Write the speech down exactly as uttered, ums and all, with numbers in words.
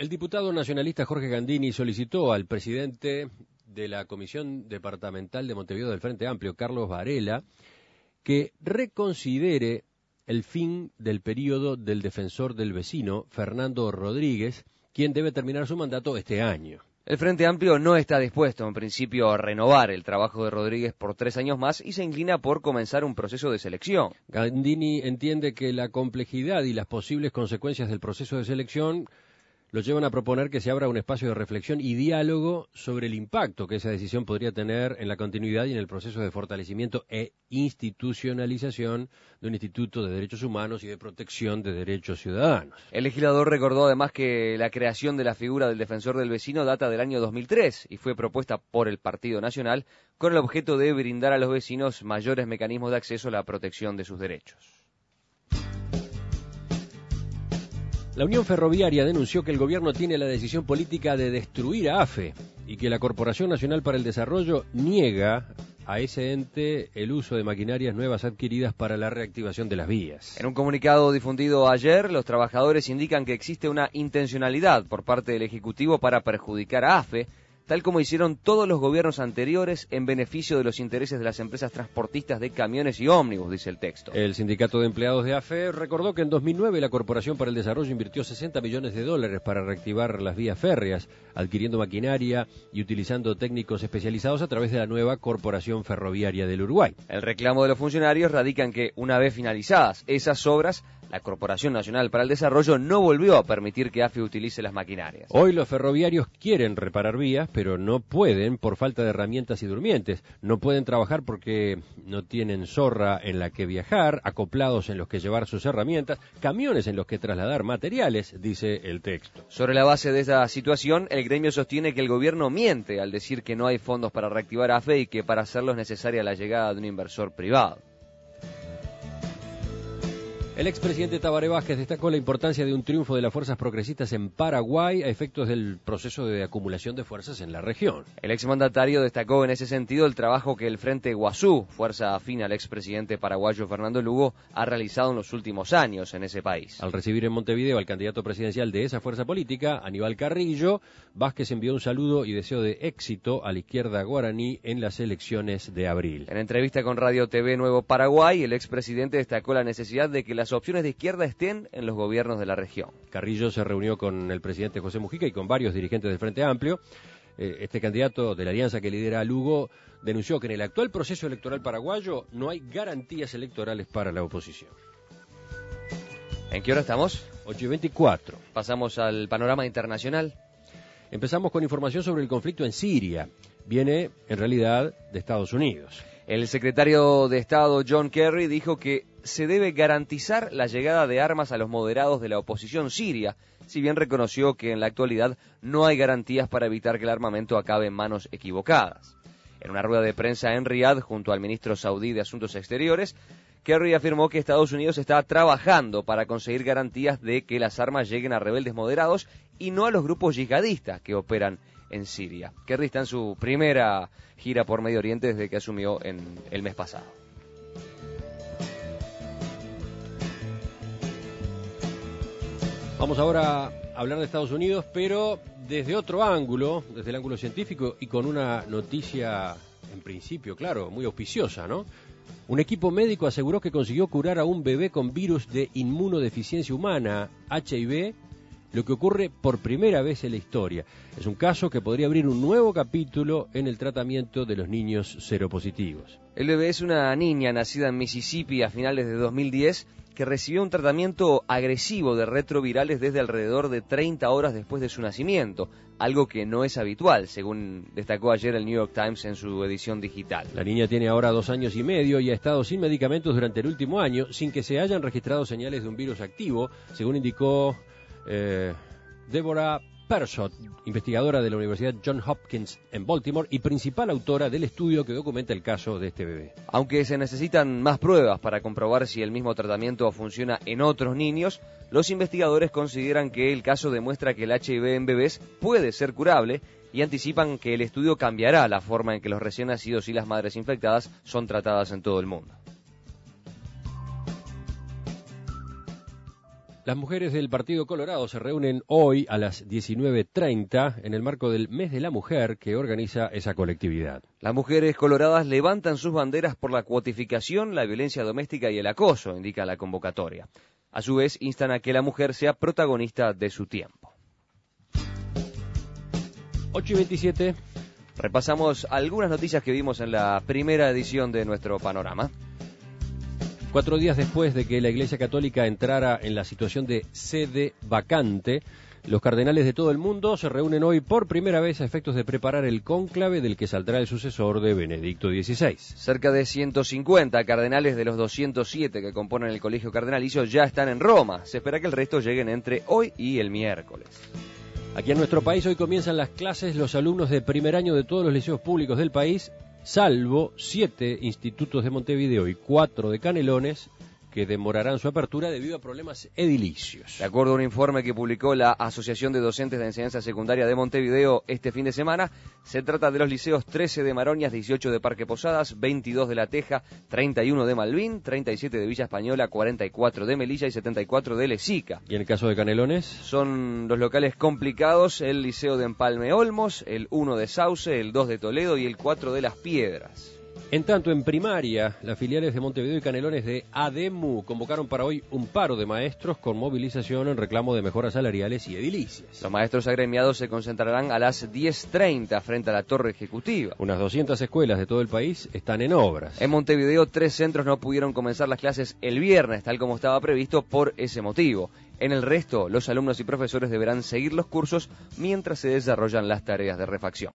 El diputado nacionalista Jorge Gandini solicitó al presidente de la Comisión Departamental de Montevideo del Frente Amplio, Carlos Varela, que reconsidere el fin del periodo del defensor del vecino, Fernando Rodríguez, quien debe terminar su mandato este año. El Frente Amplio no está dispuesto, en principio, a renovar el trabajo de Rodríguez por tres años más y se inclina por comenzar un proceso de selección. Gandini entiende que la complejidad y las posibles consecuencias del proceso de selección lo llevan a proponer que se abra un espacio de reflexión y diálogo sobre el impacto que esa decisión podría tener en la continuidad y en el proceso de fortalecimiento e institucionalización de un Instituto de Derechos Humanos y de Protección de Derechos Ciudadanos. El legislador recordó además que la creación de la figura del defensor del vecino data del año dos mil tres y fue propuesta por el Partido Nacional con el objeto de brindar a los vecinos mayores mecanismos de acceso a la protección de sus derechos. La Unión Ferroviaria denunció que el gobierno tiene la decisión política de destruir a AFE y que la Corporación Nacional para el Desarrollo niega a ese ente el uso de maquinarias nuevas adquiridas para la reactivación de las vías. En un comunicado difundido ayer, los trabajadores indican que existe una intencionalidad por parte del Ejecutivo para perjudicar a AFE, tal como hicieron todos los gobiernos anteriores en beneficio de los intereses de las empresas transportistas de camiones y ómnibus, dice el texto. El sindicato de empleados de AFE recordó que en dos mil nueve la Corporación para el Desarrollo invirtió sesenta millones de dólares para reactivar las vías férreas, adquiriendo maquinaria y utilizando técnicos especializados a través de la nueva Corporación Ferroviaria del Uruguay. El reclamo de los funcionarios radica en que, una vez finalizadas esas obras, la Corporación Nacional para el Desarrollo no volvió a permitir que AFE utilice las maquinarias. Hoy los ferroviarios quieren reparar vías, pero no pueden por falta de herramientas y durmientes. No pueden trabajar porque no tienen zorra en la que viajar, acoplados en los que llevar sus herramientas, camiones en los que trasladar materiales, dice el texto. Sobre la base de esta situación, el gremio sostiene que el gobierno miente al decir que no hay fondos para reactivar AFE y que para hacerlo es necesaria la llegada de un inversor privado. El expresidente Tabaré Vázquez destacó la importancia de un triunfo de las fuerzas progresistas en Paraguay a efectos del proceso de acumulación de fuerzas en la región. El exmandatario destacó en ese sentido el trabajo que el Frente Guazú, fuerza afín al expresidente paraguayo Fernando Lugo, ha realizado en los últimos años en ese país. Al recibir en Montevideo al candidato presidencial de esa fuerza política, Aníbal Carrillo, Vázquez envió un saludo y deseo de éxito a la izquierda guaraní en las elecciones de abril. En entrevista con Radio T V Nuevo Paraguay, el expresidente destacó la necesidad de que las opciones de izquierda estén en los gobiernos de la región. Carrillo se reunió con el presidente José Mujica y con varios dirigentes del Frente Amplio. Este candidato de la alianza que lidera Lugo denunció que en el actual proceso electoral paraguayo no hay garantías electorales para la oposición. ¿En qué hora estamos? ocho y veinticuatro. Pasamos al panorama internacional. Empezamos con información sobre el conflicto en Siria. Viene, en realidad, de Estados Unidos. El secretario de Estado John Kerry dijo que se debe garantizar la llegada de armas a los moderados de la oposición siria, si bien reconoció que en la actualidad no hay garantías para evitar que el armamento acabe en manos equivocadas. En una rueda de prensa en Riad, junto al ministro saudí de Asuntos Exteriores, Kerry afirmó que Estados Unidos está trabajando para conseguir garantías de que las armas lleguen a rebeldes moderados y no a los grupos yihadistas que operan en Siria. Kerry está en su primera gira por Medio Oriente desde que asumió en el mes pasado. Vamos ahora a hablar de Estados Unidos, pero desde otro ángulo, desde el ángulo científico y con una noticia, en principio, claro, muy auspiciosa, ¿no? Un equipo médico aseguró que consiguió curar a un bebé con virus de inmunodeficiencia humana, H I V, lo que ocurre por primera vez en la historia. Es un caso que podría abrir un nuevo capítulo en el tratamiento de los niños seropositivos. El bebé es una niña nacida en Mississippi a finales de dos mil diez que recibió un tratamiento agresivo de retrovirales desde alrededor de treinta horas después de su nacimiento, algo que no es habitual, según destacó ayer el New York Times en su edición digital. La niña tiene ahora dos años y medio y ha estado sin medicamentos durante el último año, sin que se hayan registrado señales de un virus activo, según indicó eh, Deborah Persott, investigadora de la Universidad Johns Hopkins en Baltimore y principal autora del estudio que documenta el caso de este bebé. Aunque se necesitan más pruebas para comprobar si el mismo tratamiento funciona en otros niños, los investigadores consideran que el caso demuestra que el H I V en bebés puede ser curable y anticipan que el estudio cambiará la forma en que los recién nacidos y las madres infectadas son tratadas en todo el mundo. Las mujeres del Partido Colorado se reúnen hoy a las diecinueve treinta en el marco del Mes de la Mujer que organiza esa colectividad. Las mujeres coloradas levantan sus banderas por la cuotificación, la violencia doméstica y el acoso, indica la convocatoria. A su vez, instan a que la mujer sea protagonista de su tiempo. ocho y veintisiete. Repasamos algunas noticias que vimos en la primera edición de nuestro panorama. Cuatro días después de que la Iglesia Católica entrara en la situación de sede vacante, los cardenales de todo el mundo se reúnen hoy por primera vez a efectos de preparar el cónclave del que saldrá el sucesor de Benedicto dieciséis. Cerca de ciento cincuenta cardenales de los doscientos siete que componen el Colegio Cardenalicio ya están en Roma. Se espera que el resto lleguen entre hoy y el miércoles. Aquí en nuestro país hoy comienzan las clases los alumnos de primer año de todos los liceos públicos del país, salvo siete institutos de Montevideo y cuatro de Canelones, que demorarán su apertura debido a problemas edilicios. De acuerdo a un informe que publicó la Asociación de Docentes de Enseñanza Secundaria de Montevideo este fin de semana, se trata de los liceos trece de Maroñas, dieciocho de Parque Posadas, veintidós de La Teja, treinta y uno de Malvin, treinta y siete de Villa Española, cuarenta y cuatro de Melilla y setenta y cuatro de Lesica. ¿Y en el caso de Canelones? Son los locales complicados: el Liceo de Empalme Olmos, el uno de Sauce, el dos de Toledo y el cuatro de Las Piedras. En tanto, en primaria, las filiales de Montevideo y Canelones de ADEMU convocaron para hoy un paro de maestros con movilización en reclamo de mejoras salariales y edilicias. Los maestros agremiados se concentrarán a las diez treinta frente a la Torre Ejecutiva. Unas doscientas escuelas de todo el país están en obras. En Montevideo, tres centros no pudieron comenzar las clases el viernes, tal como estaba previsto, por ese motivo. En el resto, los alumnos y profesores deberán seguir los cursos mientras se desarrollan las tareas de refacción.